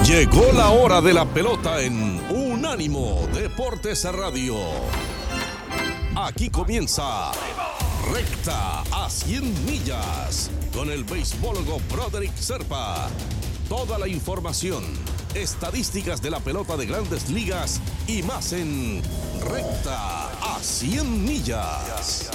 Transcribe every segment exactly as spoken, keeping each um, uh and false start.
Llegó la hora de la pelota en Unánimo Deportes Radio. Aquí comienza Recta a cien millas con el beisbólogo Broderick Serpa. Toda la información, estadísticas de la pelota de Grandes Ligas y más en Recta a cien millas.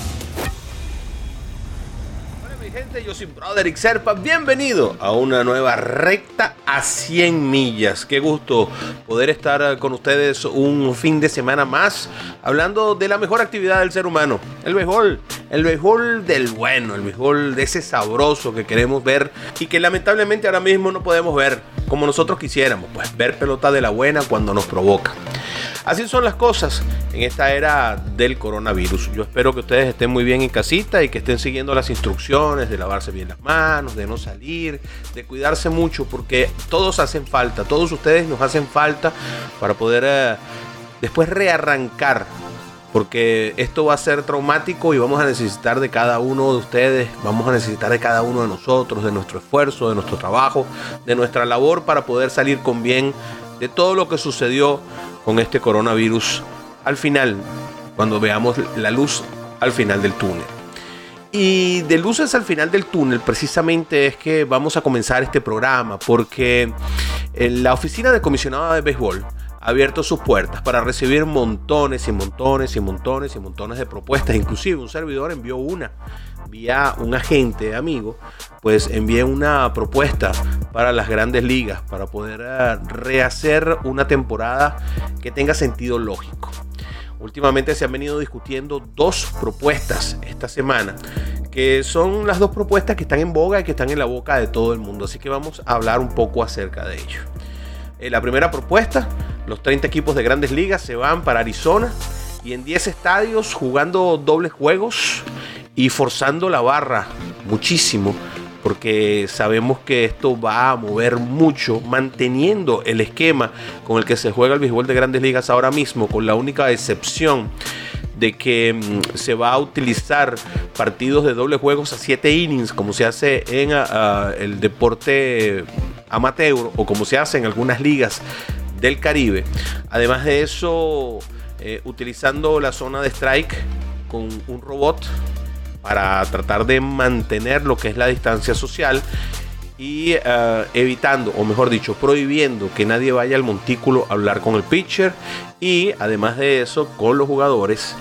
Hola mi gente, yo soy Broderick Serpa. Bienvenido a una nueva Recta a cien millas. Qué gusto poder estar con ustedes un fin de semana más hablando de la mejor actividad del ser humano, el béisbol. El béisbol del bueno, el béisbol de ese sabroso que queremos ver y que lamentablemente ahora mismo no podemos ver como nosotros quisiéramos, pues ver pelota de la buena cuando nos provoca. Así son las cosas en esta era del coronavirus. Yo espero que ustedes estén muy bien en casita y que estén siguiendo las instrucciones de lavarse bien las manos, de no salir, de cuidarse mucho, porque todos hacen falta, todos ustedes nos hacen falta para poder eh, después rearrancar. Porque esto va a ser traumático y vamos a necesitar de cada uno de ustedes, vamos a necesitar de cada uno de nosotros, de nuestro esfuerzo, de nuestro trabajo, de nuestra labor para poder salir con bien de todo lo que sucedió con este coronavirus al final, cuando veamos la luz al final del túnel. Y de luces al final del túnel precisamente es que vamos a comenzar este programa, porque la oficina del comisionado de béisbol ha abierto sus puertas para recibir montones y montones y montones y montones de propuestas. Inclusive un servidor envió una vía un agente amigo, pues envié una propuesta para las Grandes Ligas para poder rehacer una temporada que tenga sentido lógico. Últimamente se han venido discutiendo dos propuestas esta semana, que son las dos propuestas que están en boga y que están en la boca de todo el mundo, así que vamos a hablar un poco acerca de ello. Eh, la primera propuesta: los treinta equipos de Grandes Ligas se van para Arizona y en diez estadios jugando dobles juegos y forzando la barra muchísimo, porque sabemos que esto va a mover mucho, manteniendo el esquema con el que se juega el béisbol de Grandes Ligas ahora mismo, con la única excepción de que mm, se va a utilizar partidos de dobles juegos a siete innings, como se hace en uh, el deporte amateur o como se hace en algunas ligas del Caribe. Además de eso, eh, utilizando la zona de strike con un robot para tratar de mantener lo que es la distancia social y uh, evitando, o mejor dicho, prohibiendo que nadie vaya al montículo a hablar con el pitcher, y además de eso con los jugadores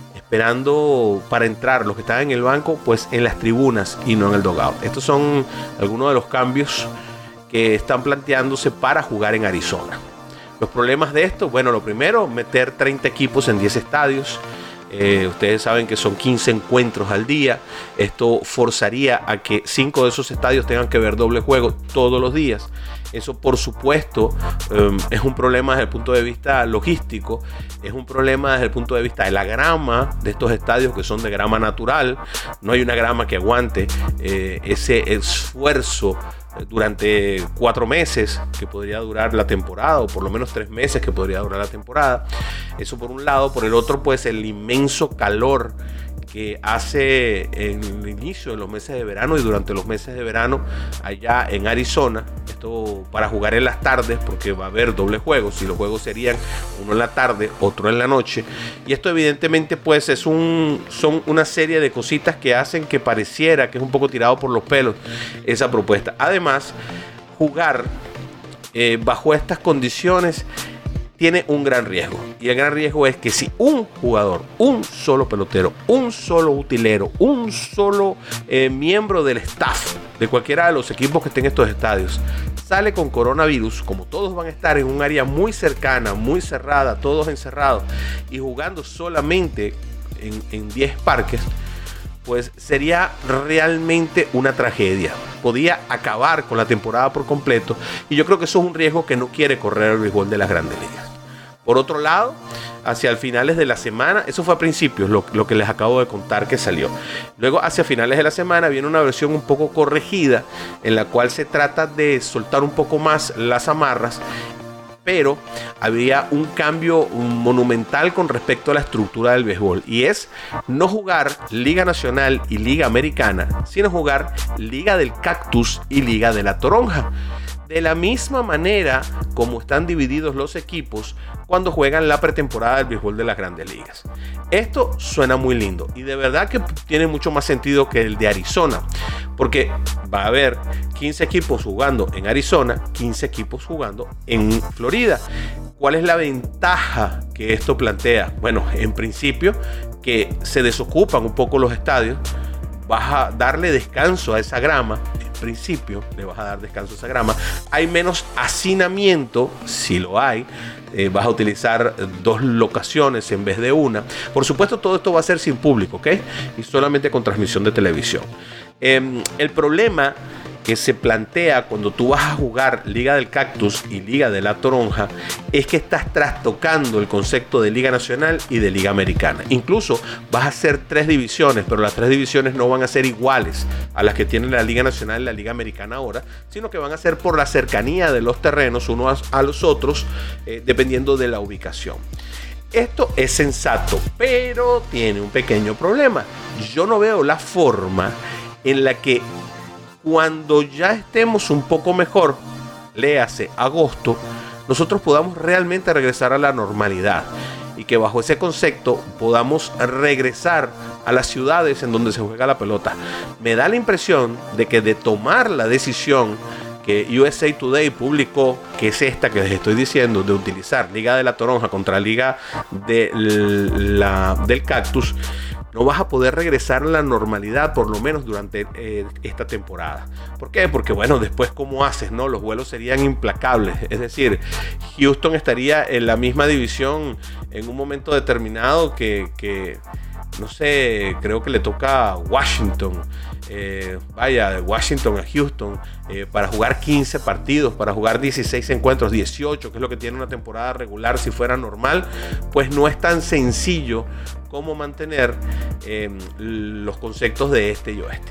esperando para entrar, los que están en el banco, pues en las tribunas y no en el dugout. Estos son algunos de los cambios que están planteándose para jugar en Arizona. Los problemas de esto, bueno, lo primero, meter treinta equipos en diez estadios. Eh, ustedes saben que son quince encuentros al día. Esto forzaría a que cinco de esos estadios tengan que ver doble juego todos los días. Eso, por supuesto, um, es un problema desde el punto de vista logístico. Es un problema desde el punto de vista de la grama de estos estadios, que son de grama natural. No hay una grama que aguante eh, ese esfuerzo durante cuatro meses que podría durar la temporada, o por lo menos tres meses que podría durar la temporada. Eso por un lado. Por el otro, pues el inmenso calor que hace en el inicio de los meses de verano y durante los meses de verano allá en Arizona. Esto para jugar en las tardes, porque va a haber doble juegos y los juegos serían uno en la tarde, otro en la noche. Y esto evidentemente pues es un, son una serie de cositas que hacen que pareciera que es un poco tirado por los pelos esa propuesta. Además, jugar eh, bajo estas condiciones tiene un gran riesgo, y el gran riesgo es que si un jugador, un solo pelotero, un solo utilero, un solo eh, miembro del staff de cualquiera de los equipos que estén en estos estadios sale con coronavirus, como todos van a estar en un área muy cercana, muy cerrada, todos encerrados y jugando solamente en, en diez parques, pues sería realmente una tragedia. Podía acabar con la temporada por completo, y yo creo que eso es un riesgo que no quiere correr el béisbol de las Grandes Ligas. Por otro lado, hacia el finales de la semana, eso fue a principios, lo, lo que les acabo de contar que salió. Luego, hacia finales de la semana, viene una versión un poco corregida, en la cual se trata de soltar un poco más las amarras, pero había un cambio monumental con respecto a la estructura del béisbol, y es no jugar Liga Nacional y Liga Americana, sino jugar Liga del Cactus y Liga de la Toronja. de la misma manera como están divididos los equipos cuando juegan la pretemporada del béisbol de las Grandes Ligas. Esto suena muy lindo y de verdad que tiene mucho más sentido que el de Arizona, porque va a haber quince equipos jugando en Arizona, quince equipos jugando en Florida. ¿Cuál es la ventaja que esto plantea? Bueno, en principio que se desocupan un poco los estadios, vas a darle descanso a esa grama. En principio le vas a dar descanso a esa grama. Hay menos hacinamiento, si lo hay. Eh, vas a utilizar dos locaciones en vez de una. Por supuesto, todo esto va a ser sin público, ¿ok? Y solamente con transmisión de televisión. Eh, el problema que se plantea cuando tú vas a jugar Liga del Cactus y Liga de la Toronja es que estás trastocando el concepto de Liga Nacional y de Liga Americana. Incluso vas a hacer tres divisiones, pero las tres divisiones no van a ser iguales a las que tiene la Liga Nacional y la Liga Americana ahora, sino que van a ser por la cercanía de los terrenos unos a los otros, eh, dependiendo de la ubicación. Esto es sensato, pero tiene un pequeño problema. Yo no veo la forma en la que cuando ya estemos un poco mejor, léase agosto, nosotros podamos realmente regresar a la normalidad y que bajo ese concepto podamos regresar a las ciudades en donde se juega la pelota. Me da la impresión de que de tomar la decisión que U S A Today publicó, que es esta que les estoy diciendo, de utilizar Liga de la Toronja contra Liga de la, del Cactus, no vas a poder regresar a la normalidad, por lo menos durante eh, esta temporada. ¿Por qué? Porque, bueno, después, ¿cómo haces, no? Los vuelos serían implacables. Es decir, Houston estaría en la misma división en un momento determinado que, que no sé, creo que le toca a Washington. Eh, vaya, de Washington a Houston, eh, para jugar quince partidos, para jugar dieciséis encuentros, dieciocho, que es lo que tiene una temporada regular si fuera normal. Pues no es tan sencillo como mantener eh, los conceptos de este y oeste.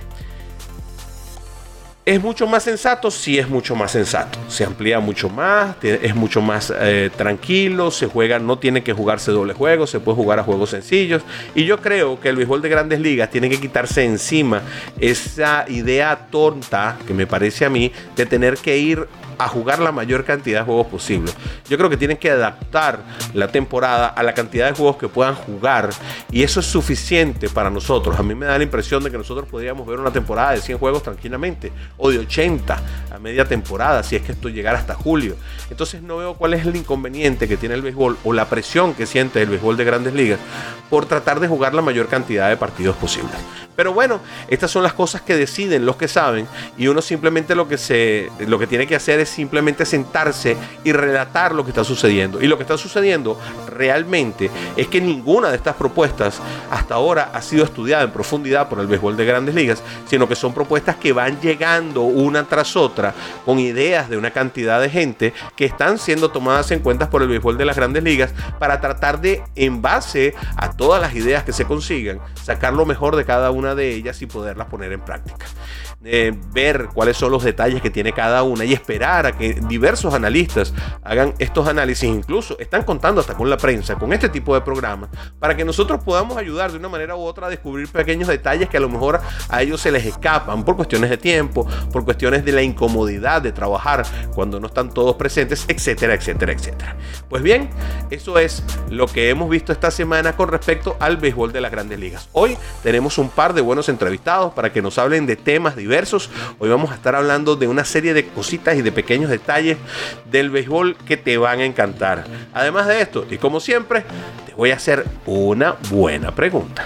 ¿Es mucho más sensato? Sí, es mucho más sensato. Se amplía mucho más, es mucho más eh, tranquilo, se juega, no tiene que jugarse doble juego, se puede jugar a juegos sencillos. Y yo creo que el béisbol de Grandes Ligas tiene que quitarse encima esa idea tonta, que me parece a mí, de tener que ir a jugar la mayor cantidad de juegos posible. Yo creo que tienen que adaptar la temporada a la cantidad de juegos que puedan jugar, y eso es suficiente para nosotros. A mí me da la impresión de que nosotros podríamos ver una temporada de cien juegos tranquilamente, o de ochenta a media temporada, si es que esto llegara hasta julio. Entonces no veo cuál es el inconveniente que tiene el béisbol, o la presión que siente el béisbol de Grandes Ligas por tratar de jugar la mayor cantidad de partidos posibles. Pero bueno, estas son las cosas que deciden los que saben, y uno simplemente lo que, se, lo que tiene que hacer es simplemente sentarse y relatar lo que está sucediendo. Y lo que está sucediendo realmente es que ninguna de estas propuestas hasta ahora ha sido estudiada en profundidad por el béisbol de Grandes Ligas, sino que son propuestas que van llegando una tras otra con ideas de una cantidad de gente que están siendo tomadas en cuenta por el béisbol de las Grandes Ligas para tratar de, en base a todas las ideas que se consigan, sacar lo mejor de cada una de ellas y poderlas poner en práctica. Eh, ver cuáles son los detalles que tiene cada una y esperar a que diversos analistas hagan estos análisis. Incluso están contando hasta con la prensa, con este tipo de programas, para que nosotros podamos ayudar de una manera u otra a descubrir pequeños detalles que a lo mejor a ellos se les escapan por cuestiones de tiempo, por cuestiones de la incomodidad de trabajar cuando no están todos presentes, etcétera, etcétera, etcétera. Pues bien, eso es lo que hemos visto esta semana con respecto al béisbol de las Grandes Ligas. Hoy tenemos un par de buenos entrevistados para que nos hablen de temas diversos. Hoy vamos a estar hablando de una serie de cositas y de pequeños detalles del béisbol que te van a encantar. Además de esto, y como siempre, te voy a hacer una buena pregunta.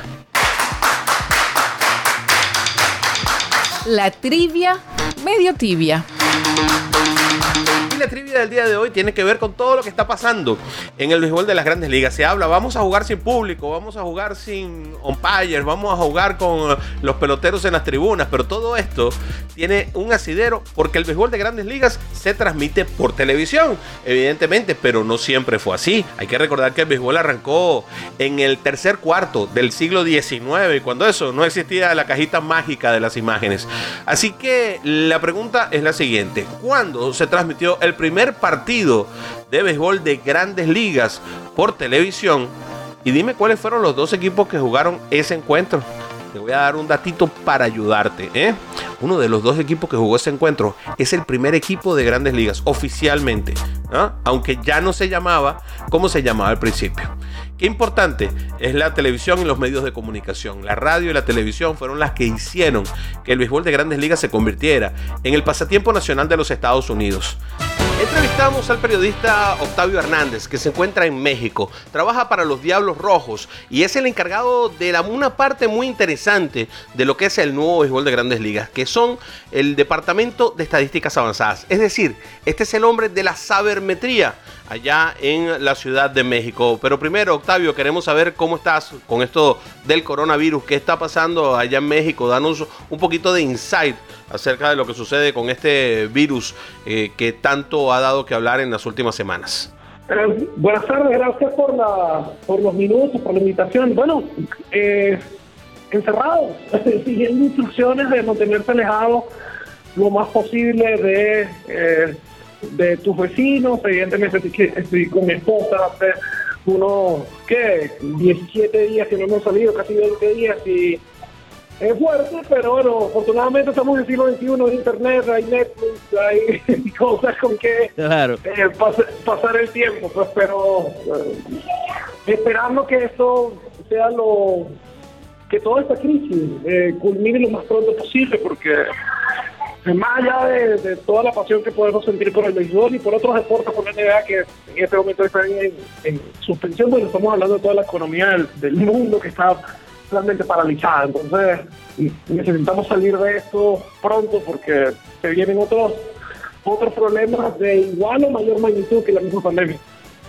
La trivia medio tibia. Y la trivia del día de hoy tiene que ver con todo lo que está pasando en el béisbol de las Grandes Ligas. Se habla, vamos a jugar sin público, vamos a jugar sin umpires, vamos a jugar con los peloteros en las tribunas, pero todo esto tiene un asidero porque el béisbol de Grandes Ligas se transmite por televisión, evidentemente, pero no siempre fue así. Hay que recordar que el béisbol arrancó en el tercer cuarto del siglo diecinueve, cuando eso no existía la cajita mágica de las imágenes. Así que la pregunta es la siguiente: ¿cuándo se transmitió el primer partido de béisbol de Grandes Ligas por televisión? Y dime cuáles fueron los dos equipos que jugaron ese encuentro. Te voy a dar un datito para ayudarte, ¿eh? uno de los dos equipos que jugó ese encuentro es el primer equipo de Grandes Ligas oficialmente, ¿no? Aunque ya no se llamaba como se llamaba al principio. Qué importante es la televisión y los medios de comunicación. La radio y la televisión fueron las que hicieron que el béisbol de Grandes Ligas se convirtiera en el pasatiempo nacional de los Estados Unidos. Entrevistamos al periodista Octavio Hernández, que se encuentra en México, trabaja para los Diablos Rojos y es el encargado de la, una parte muy interesante de lo que es el nuevo béisbol de Grandes Ligas, que son el Departamento de Estadísticas Avanzadas. Es decir, este es el hombre de la sabermetría allá en la Ciudad de México. Pero primero, Octavio, queremos saber cómo estás con esto del coronavirus, qué está pasando allá en México. Danos un poquito de insight acerca de lo que sucede con este virus eh, que tanto ha dado que hablar en las últimas semanas. Eh, buenas tardes, gracias por, la, por los minutos, por la invitación. Bueno, eh, encerrados, siguiendo instrucciones de mantenerse alejados lo más posible de, eh, de tus vecinos. Evidentemente estoy con mi esposa hace unos, ¿qué? diecisiete días que no hemos salido, casi veinte días, y es fuerte, pero bueno, afortunadamente estamos en el siglo veintiuno, de internet, hay Netflix, hay cosas con que claro. eh, pas pasar el tiempo, pues, pero eh, esperando que esto sea lo, que toda esta crisis eh, culmine lo más pronto posible, porque eh, más allá de, de toda la pasión que podemos sentir por el béisbol y por otros deportes, por la N B A, que en este momento están en, en suspensión, porque estamos hablando de toda la economía del, del mundo que está realmente paralizada. Entonces necesitamos salir de esto pronto, porque se vienen otros otros problemas de igual o mayor magnitud que la misma pandemia.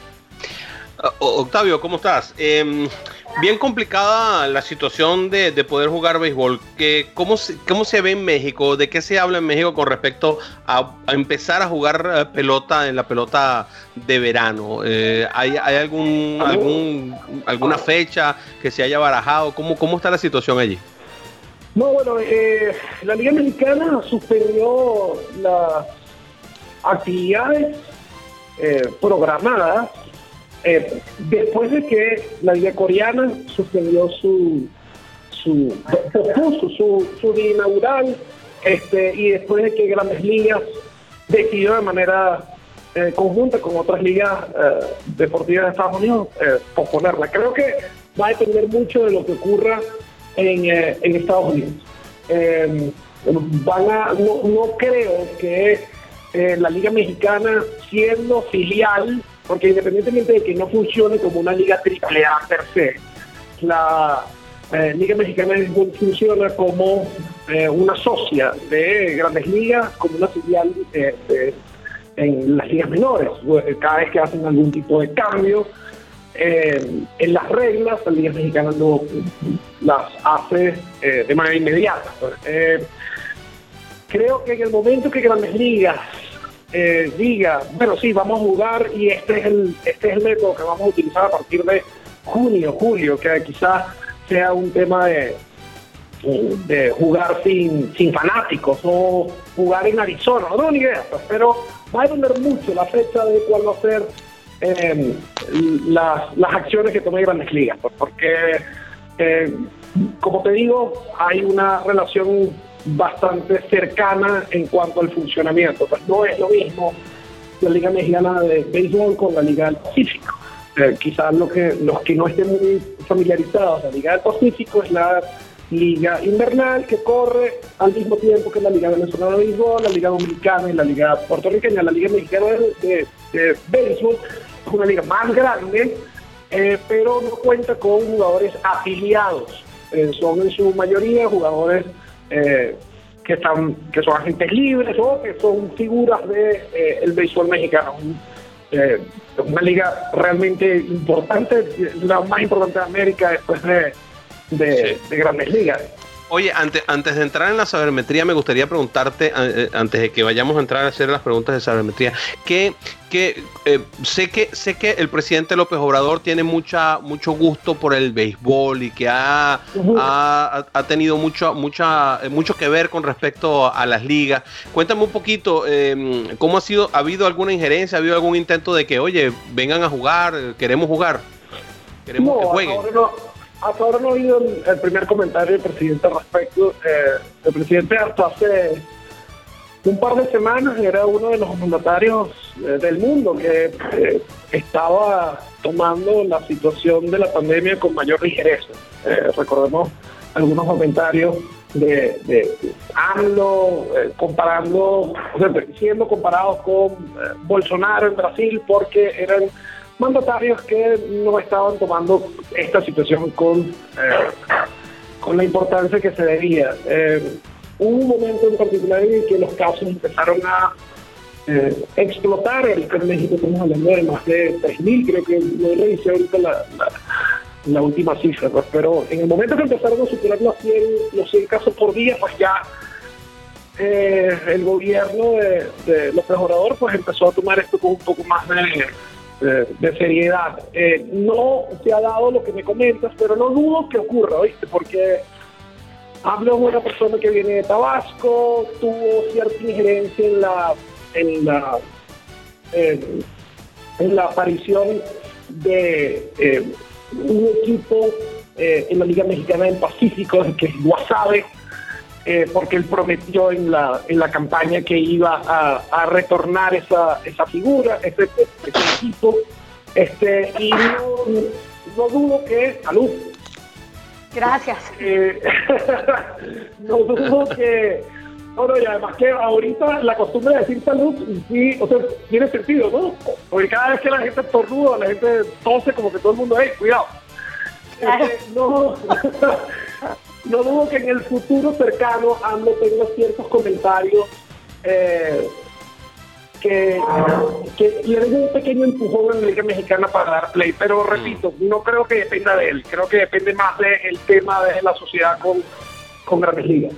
Uh, Octavio, ¿cómo estás? Eh, bien complicada la situación de, de poder jugar béisbol. ¿Qué, cómo, se, ¿Cómo se ve en México? ¿De qué se habla en México con respecto a, a empezar a jugar uh, pelota en la pelota de verano? Eh, ¿Hay, hay algún, algún alguna fecha que se haya barajado? ¿Cómo, cómo está la situación allí? No, bueno, eh, la Liga Mexicana suspendió las actividades eh, programadas Eh, después de que la Liga Coreana suspendió su su propuso su, su día inaugural, este, y después de que Grandes Ligas decidió de manera eh, conjunta con otras ligas eh, deportivas de Estados Unidos eh, posponerla. Creo que va a depender mucho de lo que ocurra en, eh, en Estados Unidos. Eh, van a, no, no creo que eh, la Liga Mexicana, siendo filial, porque independientemente de que no funcione como una liga triple A per se, la eh, Liga Mexicana funciona como eh, una socia de Grandes Ligas, como una filial eh, de, en las ligas menores. Cada vez que hacen algún tipo de cambio eh, en las reglas, la Liga Mexicana no las hace eh, de manera inmediata. Eh, creo que en el momento que Grandes Ligas Eh, diga, bueno, sí, vamos a jugar y este es el este es el método que vamos a utilizar a partir de junio, julio, que quizás sea un tema de, de jugar sin, sin fanáticos o jugar en Arizona, no tengo ni idea, pero va a depender mucho la fecha de cuál va a ser eh, las, las acciones que tome Grandes Ligas, porque eh, como te digo, hay una relación bastante cercana en cuanto al funcionamiento. Pues no es lo mismo la Liga Mexicana de Béisbol con la Liga del Pacífico. Eh, quizás lo que, los que no estén muy familiarizados, la Liga del Pacífico es la liga invernal que corre al mismo tiempo que la Liga Venezolana de Béisbol, la Liga Dominicana y la Liga Puertorriqueña. La Liga Mexicana de, de, de Béisbol es una liga más grande, eh, pero no cuenta con jugadores afiliados. Eh, son en su mayoría jugadores Eh, que están que son agentes libres o que son figuras de eh, el béisbol mexicano. Eh, una liga realmente importante, la más importante de América después de, de, sí. de Grandes Ligas. Oye, antes, antes de entrar en la sabermetría, me gustaría preguntarte, eh, antes de que vayamos a entrar a hacer las preguntas de sabermetría, que, que eh, sé que sé que el presidente López Obrador tiene mucha mucho gusto por el béisbol y que ha, uh-huh. ha, ha tenido mucho, mucha, mucho que ver con respecto a las ligas. Cuéntame un poquito, eh, ¿cómo ha sido? ¿Ha habido alguna injerencia? ¿Ha habido algún intento de que, oye, vengan a jugar, queremos jugar, queremos no, que jueguen? Ahora no. hasta ahora no ha habido el, el primer comentario del presidente al respecto. Eh, el presidente hasta hace un par de semanas era uno de los mandatarios eh, del mundo que eh, estaba tomando la situación de la pandemia con mayor ligereza. Eh, recordemos algunos comentarios de, de AMLO eh, comparando, o sea, siendo comparados con eh, Bolsonaro en Brasil, porque eran mandatarios que no estaban tomando esta situación con, eh, con la importancia que se debía. Eh, hubo un momento en particular en que los casos empezaron a eh, explotar. En México estamos hablando de más de tres mil, creo que no revisé ahorita la, la, la última cifra, pues, pero en el momento que empezaron a superar los cien, los cien casos por día, pues ya eh, el gobierno de, de López Obrador pues empezó a tomar esto con un poco más de De, de seriedad. Eh, no se ha dado lo que me comentas, pero no dudo que ocurra, ¿oíste? Porque hablo de una persona que viene de Tabasco, tuvo cierta injerencia en la en la en, en la aparición de eh, un equipo eh, en la Liga Mexicana del Pacífico, que es Guasave, Eh, porque él prometió en la en la campaña que iba a, a retornar esa esa figura, ese, ese equipo, este y no, no dudo que salud. Gracias. Eh, no dudo que bueno, y además que ahorita la costumbre de decir salud sí, o sea, tiene sentido, ¿no? Porque cada vez que la gente estornuda, la gente tose, como que todo el mundo, hey, cuidado. Claro. Este, no. No dudo que en el futuro cercano AMLO tenga ciertos comentarios eh, que, que le den un pequeño empujón en la Liga Mexicana para dar play, pero repito, no creo que dependa de él, creo que depende más del tema de la sociedad con, con Grandes Ligas.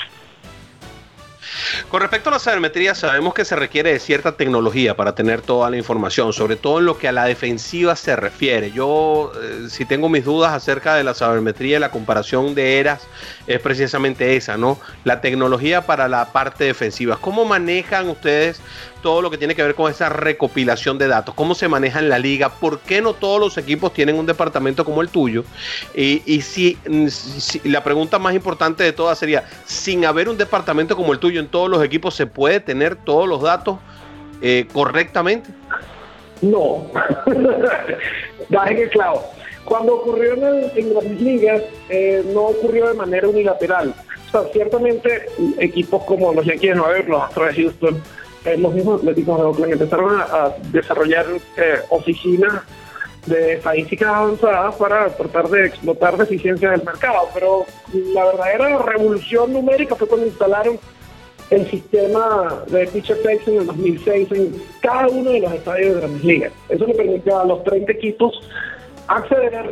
Con respecto a la sabermetría, sabemos que se requiere de cierta tecnología para tener toda la información, sobre todo en lo que a la defensiva se refiere. Yo, eh, si tengo mis dudas acerca de la sabermetría y la comparación de eras, es precisamente esa, ¿no? La tecnología para la parte defensiva. ¿Cómo manejan ustedes todo lo que tiene que ver con esa recopilación de datos? ¿Cómo se maneja en la liga? ¿Por qué no todos los equipos tienen un departamento como el tuyo? Y, y si, si la pregunta más importante de todas sería, sin haber un departamento como el tuyo en todos los equipos, ¿se puede tener todos los datos eh, correctamente? No. Da en el clavo. Cuando ocurrió en, el, en las ligas, eh, no ocurrió de manera unilateral. O sea, ciertamente equipos como los Yankees de Nueva York, los Astros de Houston, eh, los mismos Atléticos de Oakland empezaron a, a desarrollar eh, oficinas de estadísticas avanzadas para tratar de explotar deficiencias del mercado, pero la verdadera revolución numérica fue cuando instalaron el sistema de PitchFX en el dos mil seis en cada uno de los estadios de Grandes Ligas. Eso le permitió a los treinta equipos acceder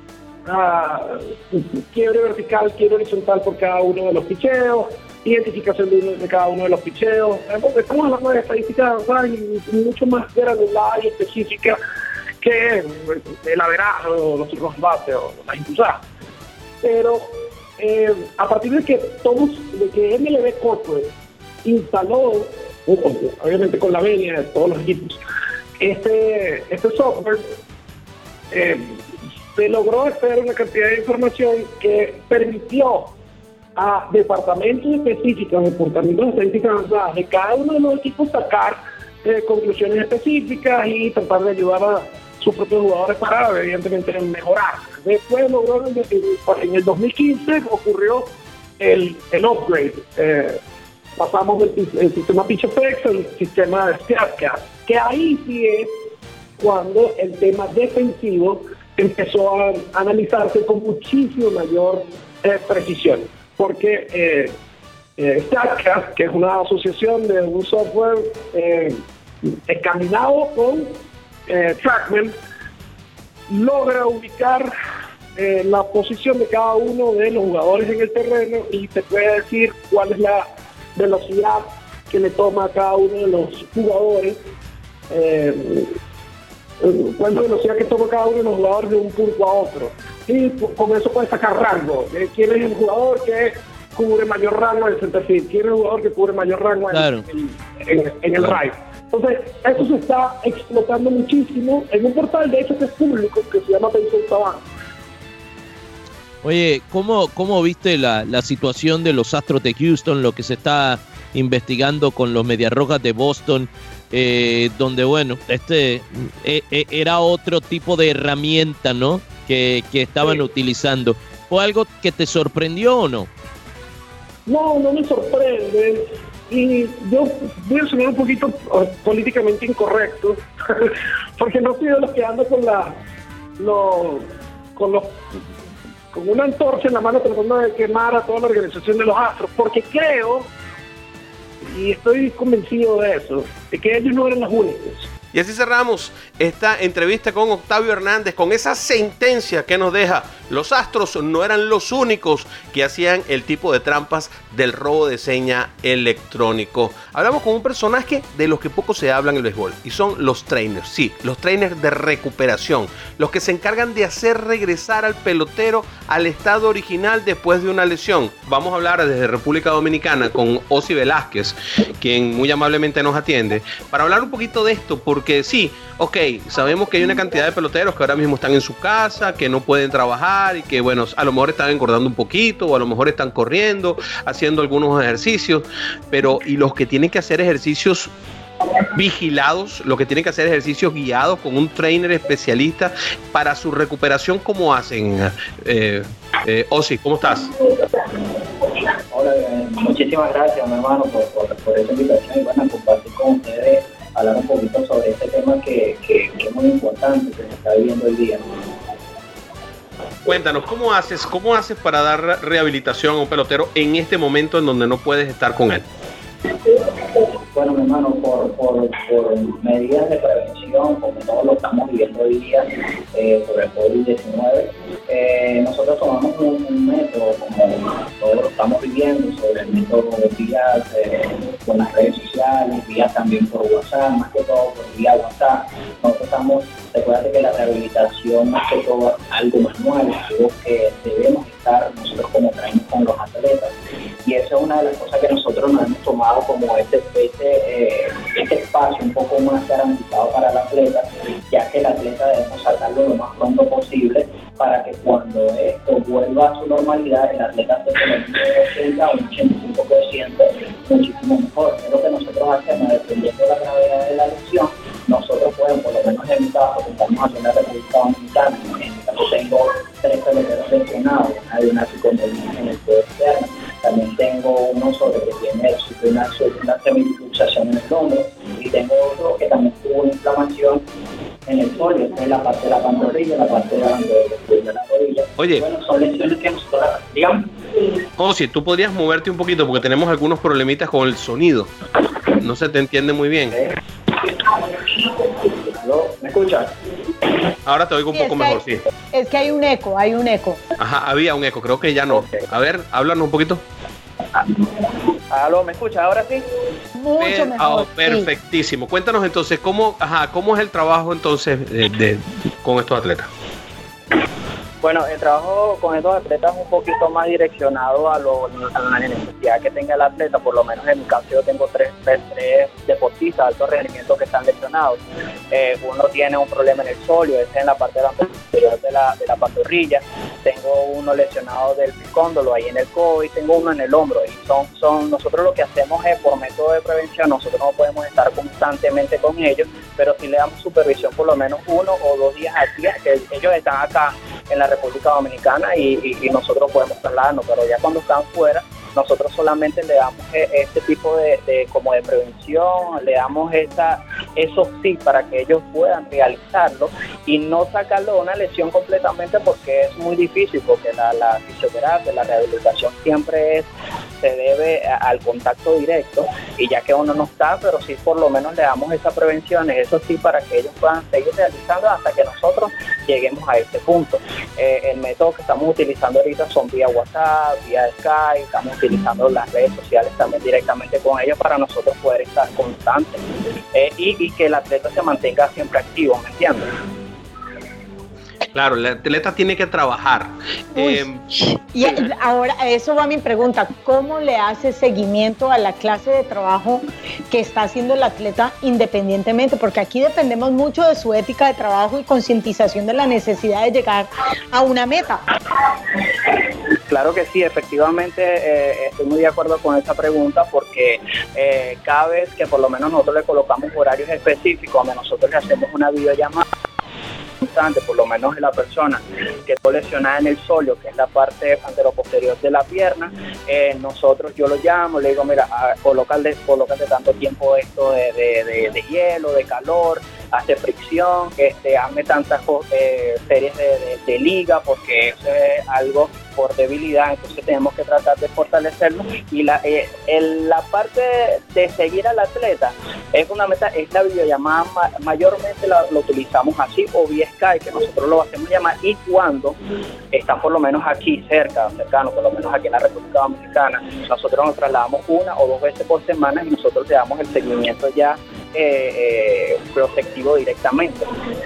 a quiebre vertical, quiebre horizontal por cada uno de los picheos, identificación de, uno, de cada uno de los picheos. Estamos hablando de estadísticas avanzadas y mucho más granulada y específica que el averaje o los turnos base o las impulsadas. Pero eh, a partir de que todos, de que M L B Corporate instaló, obviamente con la venia de todos los equipos, este, este software, eh, se logró hacer una cantidad de información que permitió a departamentos específicos, departamentos de estadísticas avanzadas de cada uno de los equipos sacar eh, conclusiones específicas y tratar de ayudar a sus propios jugadores para, evidentemente, mejorar. Después logró, en, en el dos mil quince ocurrió el, el upgrade. Eh, pasamos del el sistema PitchFX al sistema de StatCast, que ahí sí es cuando el tema defensivo empezó a analizarse con muchísimo mayor eh, precisión. Porque eh, eh, StatCast, que es una asociación de un software eh, escandinavo con eh, Trackman, logra ubicar eh, la posición de cada uno de los jugadores en el terreno y te puede decir cuál es la velocidad que le toma a cada uno de los jugadores, eh, cuál es la velocidad que toma cada uno de los jugadores de un punto a otro. Y con eso puedes sacar rango. ¿Quién es el jugador que cubre mayor rango en el center field? ¿Quién es el jugador que cubre mayor rango en, claro. en, en, en el right? Entonces, eso se está explotando muchísimo en un portal, de hecho, que es público, que se llama Baseball Savant. Oye, ¿cómo, cómo viste la, la situación de los Astros de Houston, lo que se está investigando con los Medias Rojas de Boston, eh, donde, bueno, este eh, eh, era otro tipo de herramienta, ¿no?, que, que estaban sí. utilizando. ¿Fue algo que te sorprendió o no? No, no me sorprende. Y yo voy a sonar un poquito uh, políticamente incorrecto, porque no soy de los que ando con la, lo, con los, con una antorcha en la mano tratando de quemar a toda la organización de los Astros, porque creo, y estoy convencido de eso, de que ellos no eran los únicos. Y así cerramos esta entrevista con Octavio Hernández, con esa sentencia que nos deja: los Astros no eran los únicos que hacían el tipo de trampas del robo de seña electrónico. Hablamos con un personaje de los que poco se habla en el béisbol, y son los trainers. Sí, los trainers de recuperación, los que se encargan de hacer regresar al pelotero al estado original después de una lesión. Vamos a hablar desde República Dominicana con Osi Velázquez, quien muy amablemente nos atiende, para hablar un poquito de esto, porque Porque sí, ok, sabemos que hay una cantidad de peloteros que ahora mismo están en su casa, que no pueden trabajar y que, bueno, a lo mejor están engordando un poquito, o a lo mejor están corriendo, haciendo algunos ejercicios, pero y los que tienen que hacer ejercicios vigilados, los que tienen que hacer ejercicios guiados con un trainer especialista para su recuperación, ¿cómo hacen? Eh, eh, Osi, ¿cómo estás? Hola, eh, muchísimas gracias, mi hermano, por, por, por esta invitación y bueno, compartir con ustedes, hablar un poquito sobre este tema que, que, que es muy importante, que se está viviendo hoy día. Cuéntanos, ¿cómo haces, cómo haces para dar rehabilitación a un pelotero en este momento en donde no puedes estar con él? Bueno, mi hermano, por, por, por medidas de prevención, como todos lo estamos viviendo hoy día, eh, sobre el COVID diecinueve, eh, nosotros tomamos un, un método, como todos lo estamos viviendo, sobre el método de vías eh, con las redes sociales, vías también por WhatsApp, más que todo por vía WhatsApp. Nosotros estamos, recuerda que la rehabilitación más que todo es algo manual, algo que debemos estar nosotros como traemos con los atletas. Y esa es una de las cosas que nosotros nos hemos tomado como este, este, eh, este espacio un poco más garantizado para el atleta, ya que el atleta debemos sacarlo lo más pronto posible para que cuando esto vuelva a su normalidad, el atleta se ponga un ochenta o un ochenta y cinco por ciento muchísimo mejor. Es lo que nosotros hacemos, dependiendo de la gravedad de la lesión. Nosotros podemos, por lo menos en mi caso, que estamos haciendo la República Dominicana, en mi caso tengo tres peloteros lesionados, hay una psiconomía en el poder externo, también tengo uno sobre que tiene una, una semiluxación en el hombro, y tengo otro que también tuvo una inflamación en el folio, en la parte de la pantorrilla, la parte de la, de, de la rodilla. Oye, bueno, son lesiones que nosotros, digamos. O si tú podrías moverte un poquito, porque tenemos algunos problemitas con el sonido, no se te entiende muy bien. ¿Eh? ¿Aló? ¿Me escuchas? Ahora te oigo un Sí, poco es que mejor, hay- sí. Es que hay un eco, hay un eco. Ajá, había un eco, creo que ya no. Okay. A ver, háblanos un poquito. ¿Aló? ¿Me escuchas ahora sí? Mucho Per- mejor. ah, sí. perfectísimo. Cuéntanos entonces, ¿cómo, ajá, cómo es el trabajo entonces de, de- con estos atletas? Bueno, el trabajo con estos atletas es un poquito más direccionado a, lo, a la necesidad que tenga el atleta. Por lo menos en mi caso yo tengo tres, tres, tres deportistas de alto rendimiento que están lesionados. Eh, uno tiene un problema en el sóleo, ese es en la parte anterior de la, de la pantorrilla. Tengo uno lesionado del picóndolo ahí en el codo y tengo uno en el hombro. Y son, son, nosotros lo que hacemos es por método de prevención, nosotros no podemos estar constantemente con ellos, pero sí le damos supervisión por lo menos uno o dos días al día, que ellos están acá en la República Dominicana y, y, y nosotros podemos trasladarnos, pero ya cuando están fuera, nosotros solamente le damos este tipo de, de como de prevención, le damos esa, eso sí, para que ellos puedan realizarlo y no sacarlo de una lesión completamente, porque es muy difícil, porque la, la fisioterapia, la rehabilitación siempre es, se debe a, al contacto directo, y ya que uno no está, pero sí por lo menos le damos esas prevenciones, eso sí, para que ellos puedan seguir realizando hasta que nosotros lleguemos a este punto. Eh, el método que estamos utilizando ahorita son vía WhatsApp, vía Skype, estamos utilizando las redes sociales también directamente con ellos para nosotros poder estar constantes eh, y, y que el atleta se mantenga siempre activo, ¿me entiendes? Claro, el atleta tiene que trabajar. Uy, Eh, y ahora, a eso va mi pregunta, ¿cómo le hace seguimiento a la clase de trabajo que está haciendo el atleta independientemente? Porque aquí dependemos mucho de su ética de trabajo y concientización de la necesidad de llegar a una meta. Claro que sí, efectivamente eh, estoy muy de acuerdo con esa pregunta porque eh, cada vez que por lo menos nosotros le colocamos horarios específicos, donde nosotros le hacemos una videollamada, por lo menos de la persona que está lesionada en el sóleo, que es la parte anteroposterior de la pierna, eh, nosotros yo lo llamo, le digo, mira, colócate, colócate tanto tiempo esto de, de, de, de hielo, de calor, hace fricción, este, hazme tantas eh, series de, de, de liga, porque eso es algo por debilidad, entonces tenemos que tratar de fortalecerlo. Y la, eh, el, la parte de seguir al atleta es fundamental, es la videollamada, ma, mayormente la, lo utilizamos así, o vía Skype, que nosotros lo hacemos llamar, y cuando están por lo menos aquí cerca, cercano, por lo menos aquí en la República Dominicana, nosotros nos trasladamos una o dos veces por semana y nosotros le damos el seguimiento ya eh, eh, protectivo directamente.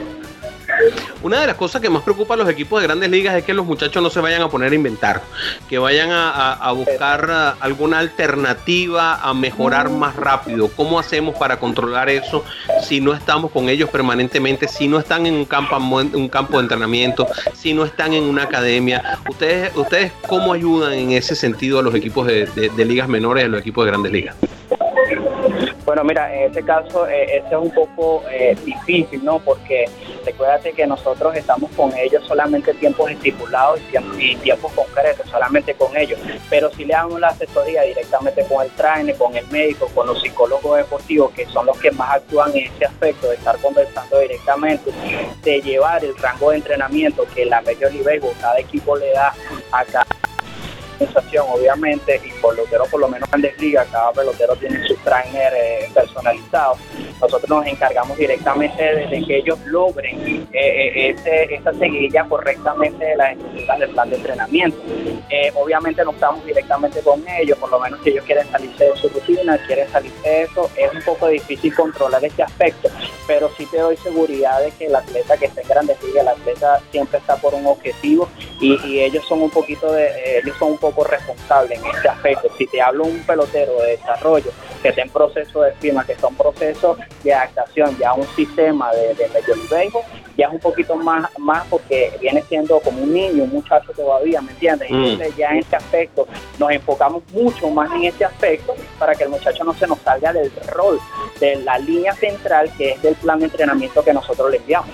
Una de las cosas que más preocupa a los equipos de grandes ligas es que los muchachos no se vayan a poner a inventar, que vayan a, a, a buscar a, alguna alternativa a mejorar más rápido. ¿Cómo hacemos para controlar eso si no estamos con ellos permanentemente, si no están en un campo, un campo de entrenamiento, si no están en una academia? ¿Ustedes, ustedes cómo ayudan en ese sentido a los equipos de, de, de ligas menores y a los equipos de grandes ligas? Bueno, mira, en este caso, eh, este es un poco eh, difícil, ¿no? Porque recuérdate que nosotros estamos con ellos solamente tiempos estipulados y tiempos, y tiempos concretos, solamente con ellos. Pero si le damos la asesoría directamente con el trainer, con el médico, con los psicólogos deportivos, que son los que más actúan en ese aspecto, de estar conversando directamente, de llevar el rango de entrenamiento que la Major League Baseball, cada equipo le da a cada sensación, obviamente, y por pelotero, por lo menos en Grandes Ligas, cada pelotero tiene su trainer eh, personalizado. Nosotros nos encargamos directamente de, de que ellos logren eh, eh, ese, esa seguidilla correctamente de las estructuras del plan de entrenamiento. Eh, obviamente no estamos directamente con ellos, por lo menos si ellos quieren salirse de su rutina, quieren salirse de eso, es un poco difícil controlar este aspecto, pero sí te doy seguridad de que el atleta que está en Grandes Ligas, el atleta siempre está por un objetivo y, y ellos son un poquito de, eh, ellos son un poco responsables en este aspecto. Si te hablo un pelotero de desarrollo que está en proceso de firma, que son procesos de adaptación ya a un sistema de, de Major League Baseball, ya es un poquito más, más porque viene siendo como un niño, un muchacho todavía, ¿me entiendes? Mm. Entonces ya en este aspecto nos enfocamos mucho más en este aspecto para que el muchacho no se nos salga del rol, de la línea central que es del plan de entrenamiento que nosotros le enviamos.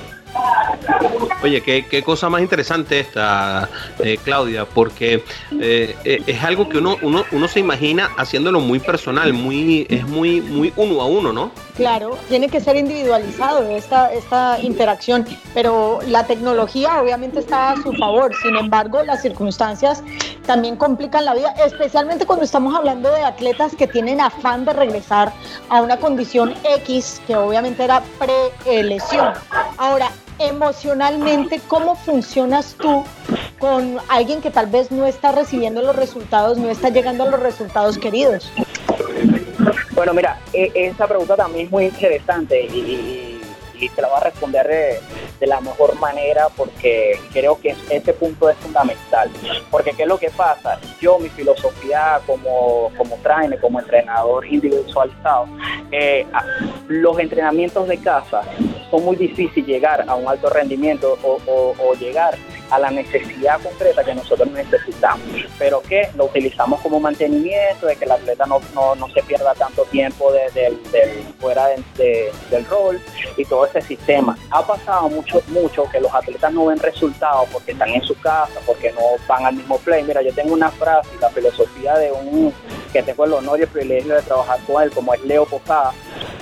Oye, qué, qué cosa más interesante esta, eh, Claudia, porque eh, eh, es algo que uno, uno, uno se imagina haciéndolo muy personal, muy, es muy, muy uno a uno, ¿no? Claro, tiene que ser individualizado esta, esta interacción, pero la tecnología obviamente está a su favor. Sin embargo, las circunstancias también complican la vida, especialmente cuando estamos hablando de atletas que tienen afán de regresar a una condición X, que obviamente era pre-lesión. Ahora, emocionalmente, ¿cómo funcionas tú con alguien que tal vez no está recibiendo los resultados, no está llegando a los resultados queridos? Bueno, mira, esa pregunta también es muy interesante y, y, y te la voy a responder de, de la mejor manera porque creo que ese punto es fundamental. Porque ¿qué es lo que pasa? Yo, mi filosofía como, como trainer, como entrenador individualizado, eh, los entrenamientos de casa son muy difíciles llegar a un alto rendimiento o, o, o llegar a la necesidad concreta que nosotros necesitamos, pero que lo utilizamos como mantenimiento, de que el atleta no, no, no se pierda tanto tiempo de, de, de, fuera de, de, del rol y todo ese sistema. Ha pasado mucho, mucho que los atletas no ven resultados porque están en su casa, porque no van al mismo play. Mira, yo tengo una frase y la filosofía de un que tengo el honor y el privilegio de trabajar con él, como es Leo Posada.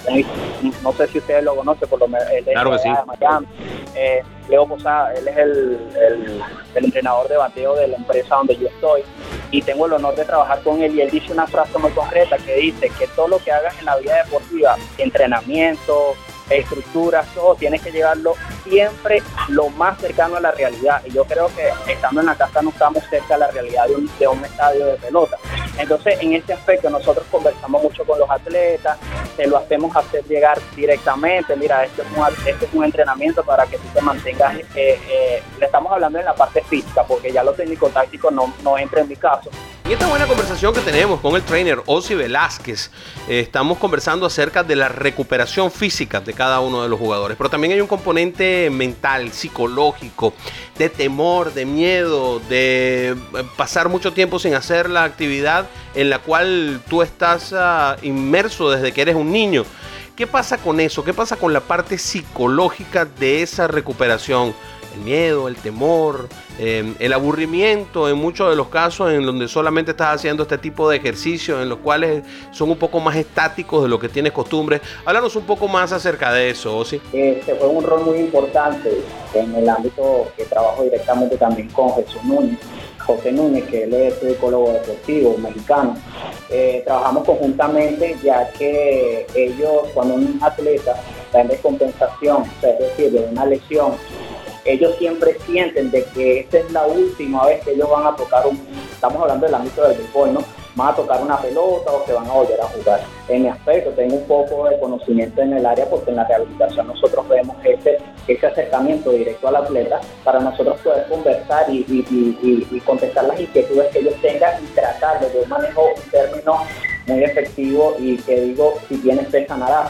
No sé si ustedes lo conocen, por lo menos él es claro que sí. de Miami. Eh, Leo Posada, él es el, el, el entrenador de bateo de la empresa donde yo estoy y tengo el honor de trabajar con él y él dice una frase muy concreta que dice que todo lo que hagas en la vida deportiva, entrenamiento, estructuras, todo, tienes que llevarlo siempre lo más cercano a la realidad y yo creo que estando en la casa no estamos cerca de la realidad de un, de un estadio de pelota. Entonces en este aspecto nosotros conversamos mucho con los atletas, te lo hacemos hacer llegar directamente, mira, este es un, este es un entrenamiento para que tú te mantengas, eh, eh, le estamos hablando en la parte física porque ya lo técnico táctico no, no entra en mi caso, En esta buena conversación que tenemos con el trainer Ozzy Velázquez, eh, estamos conversando acerca de la recuperación física de cada uno de los jugadores, pero también hay un componente mental, psicológico, de temor, de miedo, de pasar mucho tiempo sin hacer la actividad en la cual tú estás uh, inmerso desde que eres un niño. ¿Qué pasa con eso? ¿Qué pasa con la parte psicológica de esa recuperación? El miedo, el temor, eh, el aburrimiento en muchos de los casos en donde solamente estás haciendo este tipo de ejercicios en los cuales son un poco más estáticos de lo que tienes costumbre. Háblanos un poco más acerca de eso, Ozzy. Este fue un rol muy importante en el ámbito que trabajo directamente también con Jesús Núñez, José Núñez, que él es psicólogo deportivo mexicano. Eh, trabajamos conjuntamente ya que ellos, cuando un atleta está en descompensación, o sea, es decir, de una lesión, ellos siempre sienten de que esta es la última vez que ellos van a tocar un, estamos hablando del ámbito del béisbol, ¿no? Van a tocar una pelota o que van a volver a jugar. En mi aspecto tengo un poco de conocimiento en el área porque en la rehabilitación nosotros vemos ese, ese acercamiento directo al atleta para nosotros poder conversar y, y, y, y contestar las inquietudes que ellos tengan y tratarlo. Yo manejo un término muy efectivo y que digo, si tienes fe sanarás.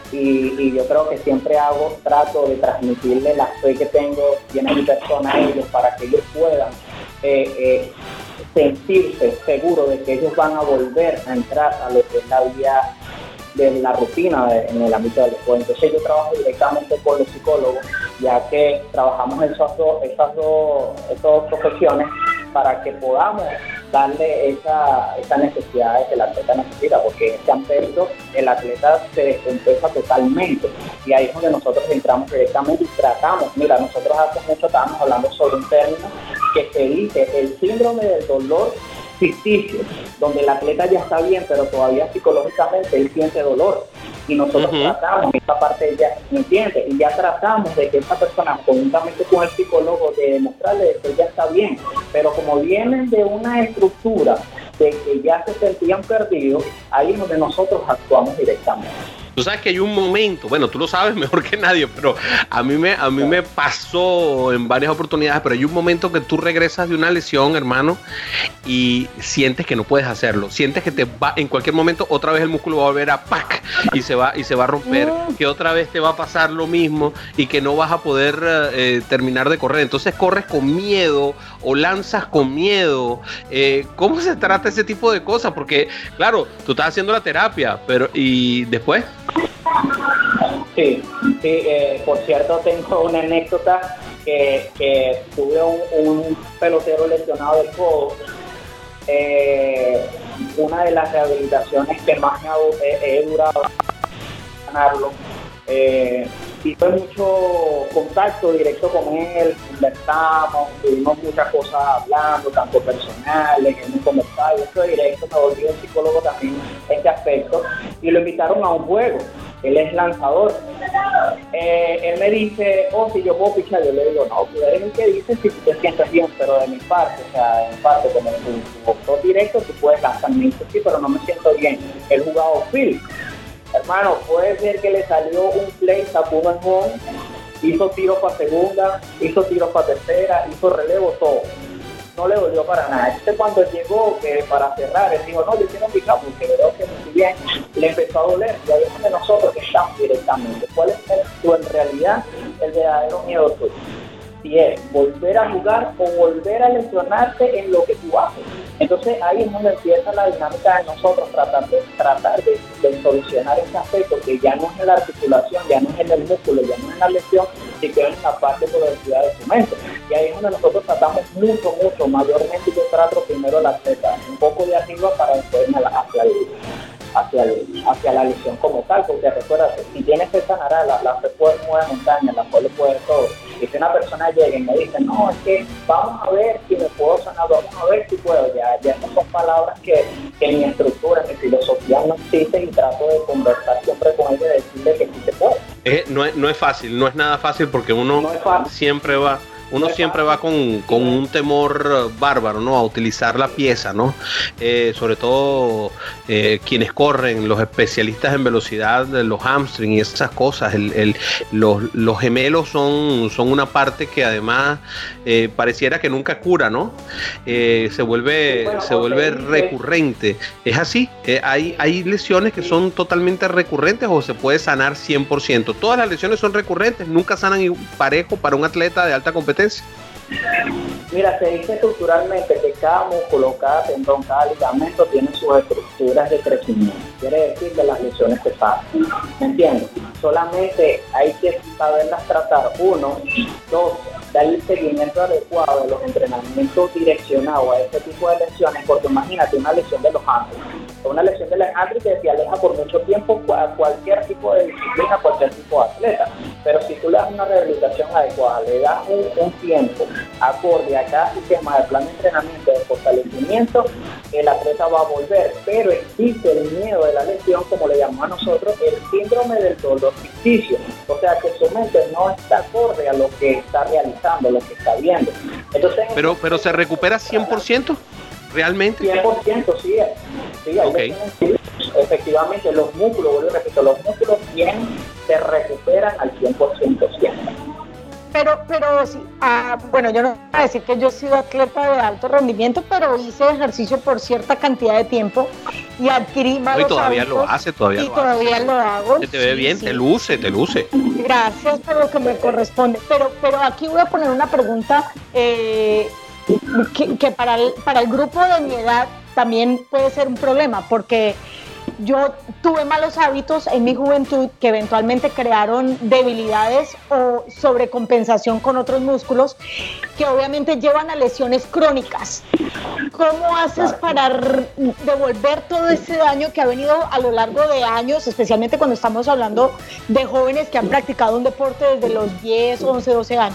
Y, y yo creo que siempre hago, trato de transmitirle la fe que tengo en mi persona a ellos para que ellos puedan eh, eh, sentirse seguros de que ellos van a volver a entrar a lo que es la vida de la rutina de, en el ámbito del deporte. Entonces yo trabajo directamente con los psicólogos, ya que trabajamos en esas dos, esas dos, esas dos profesiones para que podamos darle esa, esa necesidad que el atleta necesita, porque en este aspecto el atleta se descompensa totalmente y ahí es donde nosotros entramos directamente y tratamos. Mira, nosotros hace mucho estábamos hablando sobre un término que se dice el síndrome del dolor ficticio, donde el atleta ya está bien, pero todavía psicológicamente él siente dolor. Y nosotros uh-huh. tratamos, esta parte ya entiende, y ya tratamos de que esa persona, conjuntamente con el psicólogo, de demostrarle que ya está bien. Pero como vienen de una estructura de que ya se sentían perdidos, ahí es donde nosotros actuamos directamente. Tú sabes que hay un momento, bueno, tú lo sabes mejor que nadie, pero a mí me, a mí me pasó en varias oportunidades, pero hay un momento que tú regresas de una lesión, hermano, y sientes que no puedes hacerlo, sientes que te va, en cualquier momento otra vez el músculo va a volver a ¡pac! y se va y se va a romper, que otra vez te va a pasar lo mismo y que no vas a poder eh, terminar de correr. Entonces corres con miedo o lanzas con miedo. Eh, ¿Cómo se trata ese tipo de cosas? Porque, claro, tú estás haciendo la terapia, pero ¿y después? Sí, sí eh, por cierto tengo una anécdota que, que tuve un, un pelotero lesionado del codo. Eh, una de las rehabilitaciones que más me ha he, he durado ganarlo. Eh, y tuve mucho contacto directo con él, conversamos, tuvimos muchas cosas hablando, tanto personales, en un comentario, esto directo, me volví un psicólogo también en este aspecto, y lo invitaron a un juego. Él es lanzador. Eh, él me dice, oh, si yo puedo pichar, yo le digo, no, tú eres el que dice si tú te sientes bien, pero de mi parte, o sea, de mi parte, como tu, tu doctor directo, tú puedes lanzar. Me dice, sí, pero no me siento bien. Él jugaba off-field. Hermano, puede ser que le salió un play, sacó un home, hizo tiros para segunda, hizo tiros para tercera, hizo relevo, todo. No le dolió para nada. Entonces cuando llegó que para cerrar, él dijo, no, yo quiero picar porque veo que muy bien, le empezó a doler. Y ahí es donde nosotros estamos directamente. ¿Cuál es el, en realidad el verdadero miedo tuyo? Si es volver a jugar o volver a lesionarte en lo que tú haces. Entonces ahí es donde empieza la dinámica de nosotros tratar de, tratar de, de solucionar ese aspecto que ya no es en la articulación, ya no es en el músculo, ya no es en la lesión, sino que es en la parte de productividad de tu mente. Y ahí es donde nosotros tratamos mucho, mucho, mayormente yo trato primero la atleta, un poco de arriba para después hacia el, hacia, el, hacia la lesión como tal, porque recuerda, si tienes que sanar, la, la fe puede mover montañas, la fe puede todo. Y si una persona llega y me dice, no, es que vamos a ver si me puedo sanar, vamos a ver si puedo, ya, ya no son palabras que, que en mi estructura, en mi filosofía no existen, y trato de conversar siempre con ella y decirle que sí se puede. Eh, no, es, no es fácil, no es nada fácil porque uno no siempre va uno siempre va con, con un temor bárbaro, ¿no? A utilizar la pieza, ¿no? Eh, sobre todo eh, quienes corren, los especialistas en velocidad, los hamstring y esas cosas. El, el, los, los gemelos son, son una parte que además eh, pareciera que nunca cura, ¿no? Eh, se vuelve, sí, bueno, se vuelve okay, recurrente. ¿Es así? Eh, hay, ¿Hay lesiones que son totalmente recurrentes o se puede sanar cien por ciento? Todas las lesiones son recurrentes, nunca sanan parejo para un atleta de alta competencia. Mira, se dice estructuralmente que cada músculo, cada tendón, cada ligamento tiene sus estructuras de crecimiento. Quiere decir que las lesiones se pasan. ¿Me entiendes? Solamente hay que saberlas tratar. Uno, dos, darle el seguimiento adecuado de los entrenamientos direccionados a este tipo de lesiones, porque imagínate una lesión de los hamstrings. Una lesión de los hamstrings que se aleja por mucho tiempo a cualquier tipo de disciplina, cualquier tipo de atleta. Pero si tú le das una rehabilitación adecuada, le das un, un tiempo acorde a cada sistema de plan de entrenamiento, de fortalecimiento, el atleta va a volver. Pero existe el miedo de la lesión, como le llamamos a nosotros, el síndrome del dolor ficticio. O sea, que su mente no está acorde a lo que está realizando, lo que está viendo. Entonces, pero, pero se recupera cien por ciento. ¿Realmente? cien por ciento, sí. Sí, hay okay. veces, efectivamente, los músculos, vuelvo y repito, los músculos bien se recuperan al cien por ciento siempre. Pero, pero sí, ah, bueno, yo no voy a decir que yo he sido atleta de alto rendimiento, pero hice ejercicio por cierta cantidad de tiempo y adquirí malos y todavía hábitos, lo hace, todavía y lo todavía hace. lo hago. Te, te ve sí, bien, sí. te luce, te luce. Gracias por lo que me corresponde. Pero, pero aquí voy a poner una pregunta eh, que, que para el, para el grupo de mi edad también puede ser un problema, porque yo tuve malos hábitos en mi juventud que eventualmente crearon debilidades o sobrecompensación con otros músculos que obviamente llevan a lesiones crónicas. ¿Cómo haces para devolver todo ese daño que ha venido a lo largo de años, especialmente cuando estamos hablando de jóvenes que han practicado un deporte desde los diez, once, doce años?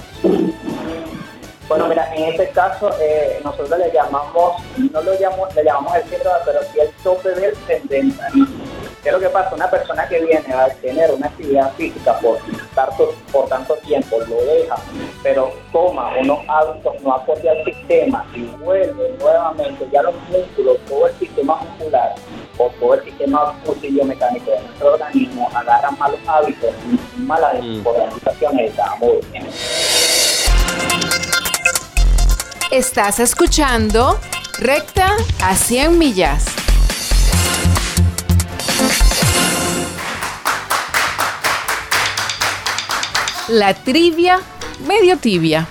Bueno, mira, en este caso eh, nosotros le llamamos, no lo llamamos, le llamamos el síndrome, pero sí el tope del sedentarismo. ¿Qué es lo que pasa? Una persona que viene a tener una actividad física por tanto, por tanto tiempo, lo deja, pero toma unos hábitos no acorde al sistema y vuelve nuevamente ya los músculos, todo el sistema muscular o todo el sistema biomecánico de nuestro organismo agarra malos hábitos, malas organizaciones de cada movimiento. Estás escuchando Recta a cien millas. La trivia medio tibia.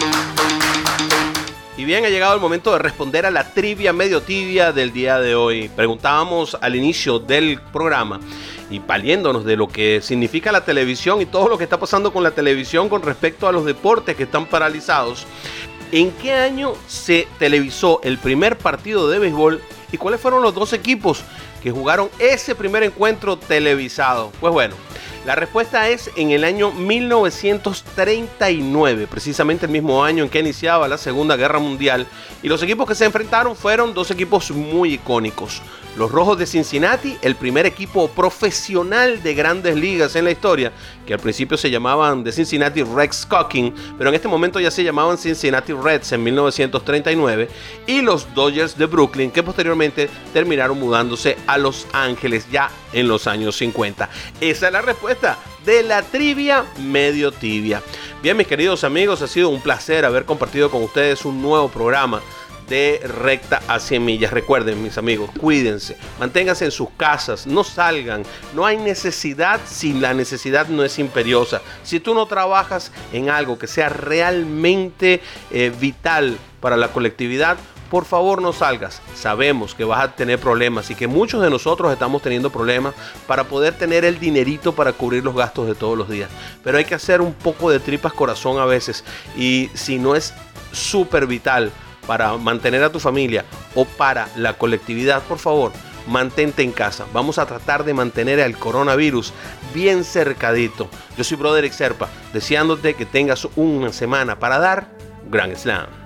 Y bien, ha llegado el momento de responder a la trivia medio tibia del día de hoy. Preguntábamos al inicio del programa y valiéndonos de lo que significa la televisión y todo lo que está pasando con la televisión con respecto a los deportes que están paralizados. ¿En qué año se televisó el primer partido de béisbol y cuáles fueron los dos equipos que jugaron ese primer encuentro televisado? Pues bueno, la respuesta es en el año mil novecientos treinta y nueve, precisamente el mismo año en que iniciaba la Segunda Guerra Mundial, y los equipos que se enfrentaron fueron dos equipos muy icónicos. Los Rojos de Cincinnati, el primer equipo profesional de grandes ligas en la historia, que al principio se llamaban de Cincinnati Red Sox, pero en este momento ya se llamaban Cincinnati Reds en mil novecientos treinta y nueve, y los Dodgers de Brooklyn, que posteriormente terminaron mudándose a Los Ángeles ya en los años cincuenta. Esa es la respuesta de la trivia medio tibia. Bien, mis queridos amigos, ha sido un placer haber compartido con ustedes un nuevo programa de Recta a cien millas. Recuerden, mis amigos, cuídense, manténganse en sus casas, no salgan, no hay necesidad si la necesidad no es imperiosa. Si tú no trabajas en algo que sea realmente eh, vital para la colectividad, por favor no salgas. Sabemos que vas a tener problemas y que muchos de nosotros estamos teniendo problemas para poder tener el dinerito para cubrir los gastos de todos los días, pero hay que hacer un poco de tripas corazón a veces, y si no es súper vital para mantener a tu familia o para la colectividad, por favor, mantente en casa. Vamos a tratar de mantener al coronavirus bien cercadito. Yo soy Broderick Serpa, deseándote que tengas una semana para dar Grand Slam.